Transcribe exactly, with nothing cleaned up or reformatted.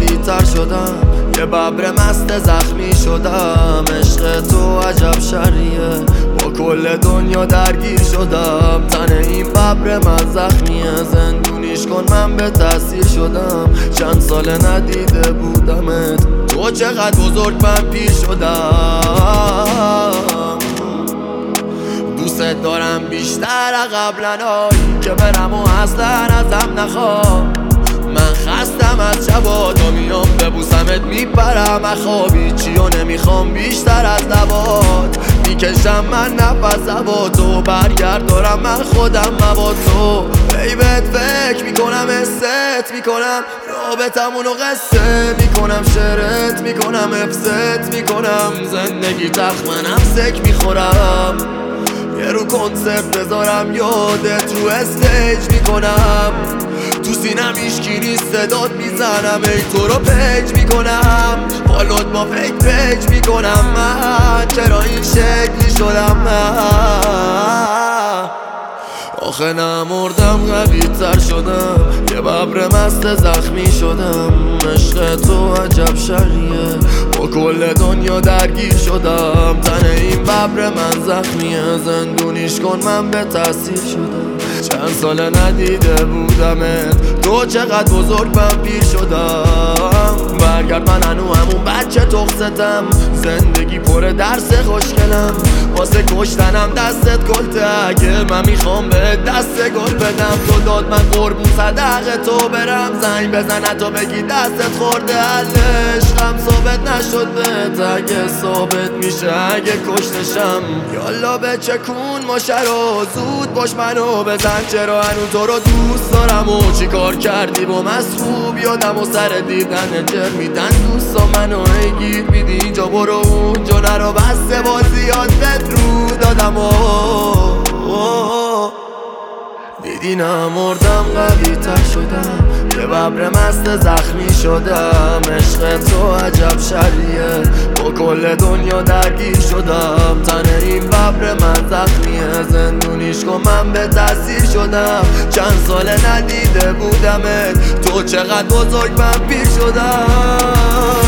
قوی تر شدم، یه ببر مست زخمی شدم. عشق تو عجب شریه، با کل دنیا درگیر شدم. تن این ببر من زخمیه، زندونیش کن من به تأثیر شدم. چند سال ندیده بودمت، تو چقدر بزرگ من پیر شدم. دوست دارم بیشتر قبلنایی که برم و اصلا ازم نخواه. من خستم از شبادا میام ببوسمت میپرم اخوابی. چیو نمیخوام بیشتر از لبات، میکشم من نفس هوا تو. برگرد دارم من خودم مبا تو. بیبت فکر میکنم حست میکنم، رابطمونو قصه میکنم. شعرت میکنم حفظت میکنم، زندگی تخت منم سک میخورم. یه رو کنسرت بذارم یادت رو استیج میکنم. تو سینم هیچکی نیست صدات میزنم، ای تو رو پیج میکنم. فالوت با فیک پیج میکنم. من چرا این شکلی شدم؟ من آخه نمردم قوی تر شدم، یه ببر مست زخمی شدم. عشق تو عجب شریه، با کل دنیا درگیر شدم. تن این ببر من زخمیه، زندونیش کن من به تأثیر شدم. چند سال ندیده بودمت، تو چقدر بزرگ من پیر شدم. برگرد من هنو همون بچه تخصتم، زندگی پر درس خوشگلم. واسه کشتنم دستت گلته، اگه من میخوام به دست گل بدم. تو داد من قربون صدقه تو برم، زنگ بزن تو بگی دستت خورده. عشقم ثابت نشد بهت، اگه ثابت میشه اگه کشتشم. یالا به چکون ماشه رو، زود باش منو بزن. چرا هنو تو رو دوست دارم و چی کار کردی با مصروب یادم و سر دیدن جر میدن دوستا منو ای گیر میدی. اینجا برو اونجا نرو، بسته بازیات بد رو دادم و دیدی نمردم قوی تر شدم، یه ببر مست زخمی شدم. عشق تو عجب شریه، با کل دنیا درگیر شدم. تن این ببر من زخمیه، زندونیش کن من به تأثیر شدم. چند سال ندیده بودمت، تو چقدر بزرگ من پیر شدم.